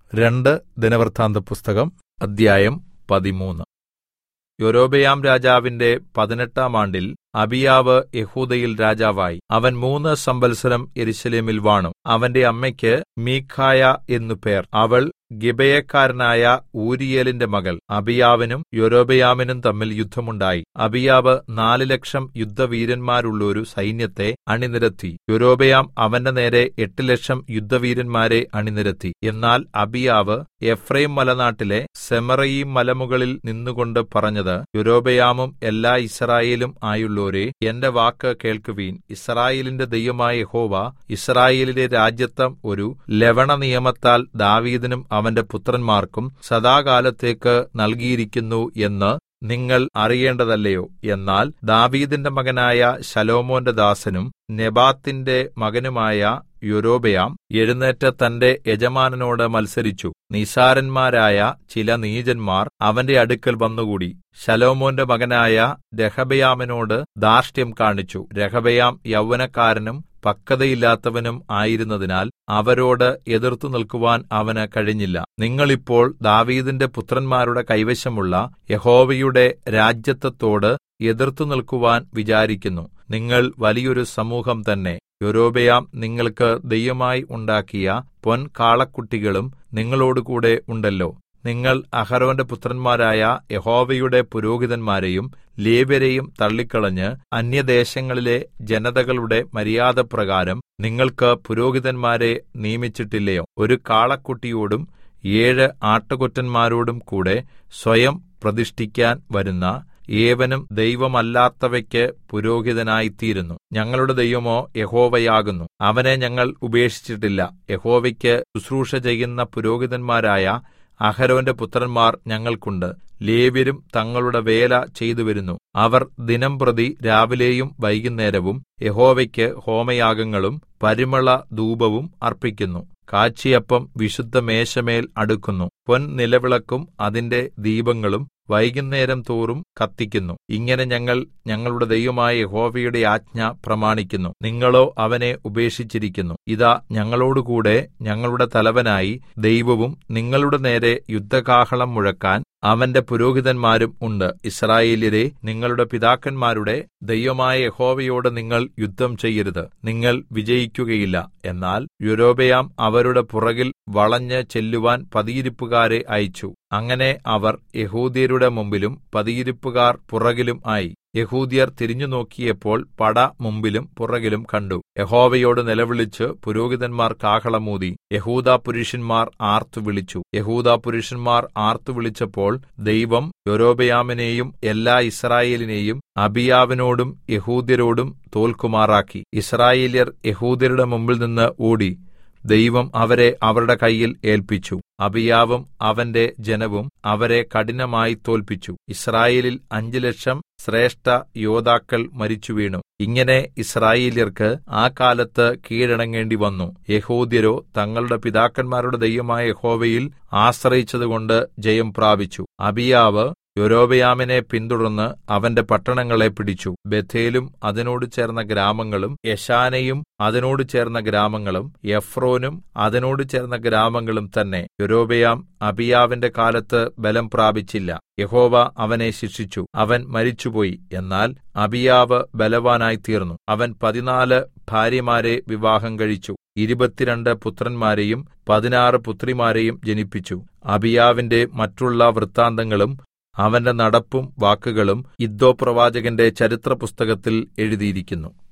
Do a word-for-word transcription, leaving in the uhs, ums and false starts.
രണ്ട് ദിനവൃത്താന്തപുസ്തകം അദ്ധ്യായം പതിമൂന്ന്. യൊരോബെയാം രാജാവിന്റെ പതിനെട്ടാം ആണ്ടിൽ അബീയാവ് യെഹൂദയിൽ രാജാവായി. അവൻ മൂന്ന് സംവത്സരം യെരൂശലേമിൽ വാണു. അവന്റെ അമ്മയ്ക്ക് മീഖായ എന്നു പേർ. അവൾ ഗിബെയക്കാരനായ ഊരീയേലിന്റെ മകൾ. അബീയാവിനും യൊരോബെയാമിനും തമ്മിൽ യുദ്ധമുണ്ടായി. അബീയാവ് നാല് ലക്ഷം യുദ്ധവീരന്മാരുള്ളൊരു സൈന്യത്തെ അണിനിരത്തി. യൊരോബെയാം അവന്റെ നേരെ എട്ട് ലക്ഷം യുദ്ധവീരന്മാരെ അണിനിരത്തി. എന്നാൽ അബീയാവ് എഫ്രയീം മലനാട്ടിലെ സെമറയീം മലമുകളിൽ നിന്നുകൊണ്ട് പറഞ്ഞത്, യൊരോബെയാമും എല്ലാ യിസ്രായേലും ആയുള്ളോരേ, എന്റെ വാക്ക് കേൾക്കുവിൻ. യിസ്രായേലിന്റെ ദൈവമായ യഹോവ യിസ്രായേലിലെ രാജത്വം ഒരു ലവണനിയമത്താൽ ദാവീദിനും അവന്റെ പുത്രന്മാർക്കും സദാകാലത്തേക്ക് നൽകിയിരിക്കുന്നു എന്ന് നിങ്ങൾ അറിയേണ്ടതല്ലയോ? എന്നാൽ ദാവീദിന്റെ മകനായ ശലോമോന്റെ ദാസനും നെബാത്തിന്റെ മകനുമായ യൊരോബെയാം എഴുന്നേറ്റ് തന്റെ യജമാനനോട് മത്സരിച്ചു. നിസ്സാരന്മാരായ ചില നീചന്മാർ അവന്റെ അടുക്കൽ വന്നുകൂടി ശലോമോന്റെ മകനായ രെഹബെയാമിനോട് ധാർഷ്ട്യം കാണിച്ചു. രെഹബെയാം യൗവനക്കാരനും പക്വതയില്ലാത്തവനും ആയിരുന്നതിനാൽ അവരോട് എതിർത്തു നിൽക്കുവാൻ അവന് കഴിഞ്ഞില്ല. നിങ്ങൾ ഇപ്പോൾ ദാവീദിന്റെ പുത്രന്മാരുടെ കൈവശമുള്ള യഹോവയുടെ രാജത്വത്തോട് എതിർത്തു നിൽക്കുവാൻ വിചാരിക്കുന്നു. നിങ്ങൾ വലിയൊരു സമൂഹം തന്നെ. യൊരോബെയാം നിങ്ങൾക്ക് ദൈവമായി ഉണ്ടാക്കിയ പൊൻകാളക്കുട്ടികളും നിങ്ങളോടുകൂടെ ഉണ്ടല്ലോ. നിങ്ങൾ അഹരോന്റെ പുത്രന്മാരായ യഹോവയുടെ പുരോഹിതന്മാരെയും ലേവ്യരെയും തള്ളിക്കളഞ്ഞ് അന്യദേശങ്ങളിലെ ജനതകളുടെ മര്യാദപ്രകാരം നിങ്ങൾക്ക് പുരോഹിതന്മാരെ നിയമിച്ചിട്ടില്ലയോ? ഒരു കാളക്കുട്ടിയോടും ഏഴ് ആട്ടുകൊറ്റന്മാരോടും കൂടെ സ്വയം പ്രതിഷ്ഠിക്കാൻ വരുന്ന ഏവനും ദൈവമല്ലാത്തവയ്ക്ക് പുരോഹിതനായിത്തീരുന്നു. ഞങ്ങളുടെ ദൈവമോ യഹോവയാകുന്നു. അവനെ ഞങ്ങൾ ഉപേക്ഷിച്ചിട്ടില്ല. യഹോവയ്ക്ക് ശുശ്രൂഷ ചെയ്യുന്ന പുരോഹിതന്മാരായ അഹരോന്റെ പുത്രന്മാർ ഞങ്ങൾക്കുണ്ട്. ലേവ്യരും തങ്ങളുടെ വേല ചെയ്തുവരുന്നു. അവർ ദിനംപ്രതി രാവിലെയും വൈകുന്നേരവും യഹോവയ്ക്ക് ഹോമയാഗങ്ങളും പരിമള ധൂപവും അർപ്പിക്കുന്നു. കാഴ്ചയപ്പം വിശുദ്ധമേശമേൽ അടുക്കുന്നു. പൊൻനിലവിളക്കും അതിന്റെ ദീപങ്ങളും വൈകുന്നേരം തോറും കത്തിക്കുന്നു. ഇങ്ങനെ ഞങ്ങൾ ഞങ്ങളുടെ ദൈവമായ യഹോവയുടെ ആജ്ഞ പ്രമാണിക്കുന്നു. നിങ്ങളോ അവനെ ഉപേക്ഷിച്ചിരിക്കുന്നു. ഇതാ, ഞങ്ങളോടുകൂടെ ഞങ്ങളുടെ തലവനായി ദൈവവും നിങ്ങളുടെ നേരെ യുദ്ധകാഹളം മുഴക്കാൻ അവന്റെ പുരോഹിതന്മാരും ഉണ്ട്. യിസ്രായേല്യരേ, നിങ്ങളുടെ പിതാക്കന്മാരുടെ ദൈവമായ യഹോവയോട് നിങ്ങൾ യുദ്ധം ചെയ്യരുത്. നിങ്ങൾ വിജയിക്കുകയില്ല. എന്നാൽ യൊരോബെയാം അവരുടെ പുറകിൽ വളഞ്ഞ് ചെല്ലുവാൻ പതിയിരിപ്പുകാരെ അയച്ചു. അങ്ങനെ അവർ യെഹൂദ്യരുടെ മുമ്പിലും പതിയിരിപ്പുകാർ പുറകിലും ആയി. യെഹൂദ്യർ തിരിഞ്ഞു നോക്കിയപ്പോൾ പട മുമ്പിലും പുറകിലും കണ്ടു. യഹോവയോട് നിലവിളിച്ച് പുരോഹിതന്മാർ കാഹളമൂതി. യെഹൂദാ പുരുഷന്മാർ ആർത്തുവിളിച്ചു. യെഹൂദാ പുരുഷന്മാർ ആർത്തുവിളിച്ചപ്പോൾ ദൈവം യൊരോബെയാമിനെയും എല്ലാ യിസ്രായേലിനെയും അബീയാവിനോടും യെഹൂദ്യരോടും തോൽക്കുമാറാക്കി. യിസ്രായേല്യർ യെഹൂദ്യരുടെ മുമ്പിൽ നിന്ന് ഓടി. ദൈവം അവരെ അവരുടെ കയ്യിൽ ഏല്പിച്ചു. അബീയാവും അവന്റെ ജനവും അവരെ കഠിനമായി തോൽപ്പിച്ചു. യിസ്രായേലിൽ അഞ്ച് ലക്ഷം ശ്രേഷ്ഠ യോദ്ധാക്കൾ മരിച്ചു വീണു. ഇങ്ങനെ യിസ്രായേല്യർക്ക് ആ കാലത്ത് കീഴടങ്ങേണ്ടി വന്നു. യെഹൂദ്യരോ തങ്ങളുടെ പിതാക്കന്മാരുടെ ദൈവമായ യഹോവയിൽ ആശ്രയിച്ചതുകൊണ്ട് ജയം പ്രാപിച്ചു. അബീയാവ് യൊരോബെയാമിനെ പിന്തുടർന്ന് അവന്റെ പട്ടണങ്ങളെ പിടിച്ചു. ബേഥേലും അതിനോട് ചേർന്ന ഗ്രാമങ്ങളും യെശാനയും അതിനോട് ചേർന്ന ഗ്രാമങ്ങളും എഫ്രോനും അതിനോട് ചേർന്ന ഗ്രാമങ്ങളും തന്നെ. യൊരോബെയാം അബീയാവിന്റെ കാലത്ത് ബലം പ്രാപിച്ചില്ല. യഹോവ അവനെ ശിക്ഷിച്ചു. അവൻ മരിച്ചുപോയി. എന്നാൽ അബീയാവ് ബലവാനായി തീർന്നു. അവൻ പതിനാല് ഭാര്യമാരെ വിവാഹം കഴിച്ചു. ഇരുപത്തിരണ്ട് പുത്രന്മാരെയും പതിനാറ് പുത്രിമാരെയും ജനിപ്പിച്ചു. അബീയാവിന്റെ മറ്റുള്ള വൃത്താന്തങ്ങളും അവന്റെ നടപ്പും വാക്കുകളും ഇദ്ദോ പ്രവാചകന്റെ ചരിത്രപുസ്തകത്തിൽ എഴുതിയിരിക്കുന്നു.